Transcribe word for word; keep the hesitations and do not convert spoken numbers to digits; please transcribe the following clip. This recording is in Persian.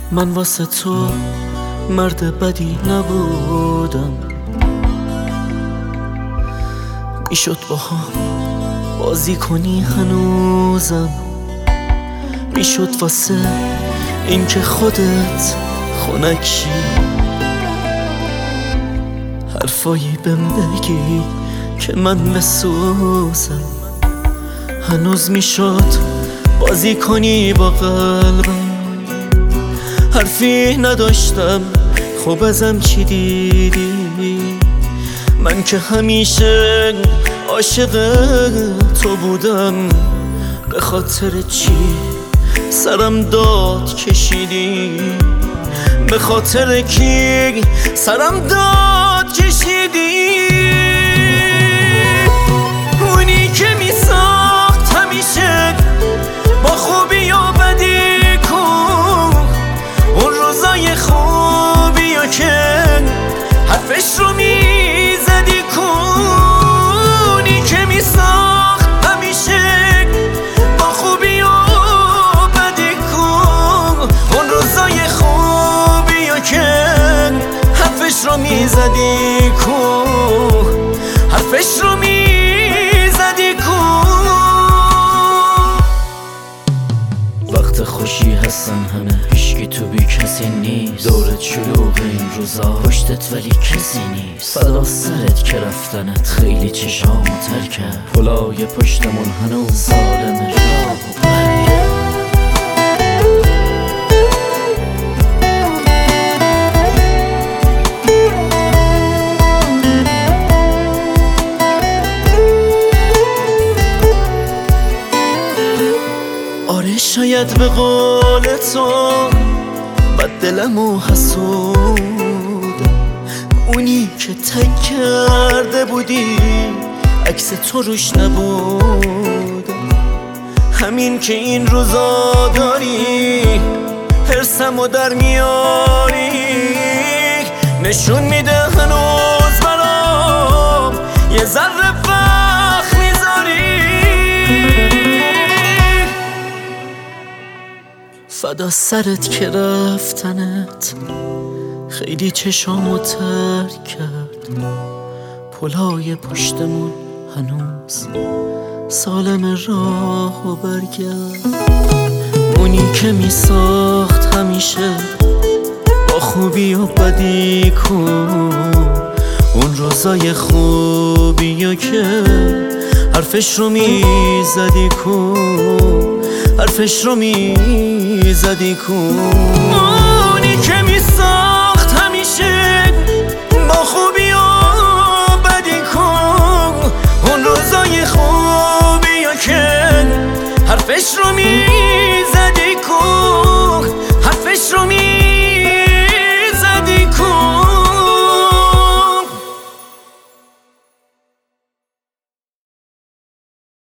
من واسه تو مرد بدی نبودم، میشد با هم بازی کنی هنوزم، میشد واسه این که خودت خنکی حرفایی بهم بگی که من بسوزم، هنوز میشد بازی کنی با قلبم. حرفی نداشتم خب ازم چی دیدی؟ من که همیشه عاشق تو بودم، به خاطر چی سرم داد کشیدی؟ به خاطر کی سرم داد کشیدی؟ اونی که می ساخت همیشه با خوبی و بدی کو، اون روزای خوبی و که حرفش رو می زدی کو، اونی که می ساخت همیشه با خوبی و بدی کو، اون روزای خوبی و که حرفش رو می زدی کو، حرفش رو می زدی کو. وقت خوشی هستن همه، هیچکی تو بی کسی نیست، دورت شلوغ این روزا پشتت ولی کسی نیست، فدا سرت که رفتنت خیلی چشامو تر کرد، پلای پشتمون هنوز سالم راه و برگرد. آره شاید به قول تو بد دلم و حسودم، اونی که تک کرده بودی عکس تو روش نبودم، همین که این روزا داری حرسم و در میاری، نشون میده هنوز برام یه ذره وقت میذاری. فدا سرت که رفتنت خیلی چشامو تر کرد، پلای پشتمون هنوز سالم راه و برگرد. اونی که می ساخت همیشه با خوبی و بدی کو، اون روزای خوبی و که حرفش رو می زدی کو، حرفش رو می زدی کو. اونی که می ساخت همیشه با خوبی و بدی کو، اون روزای خوبی و که حرفش رو می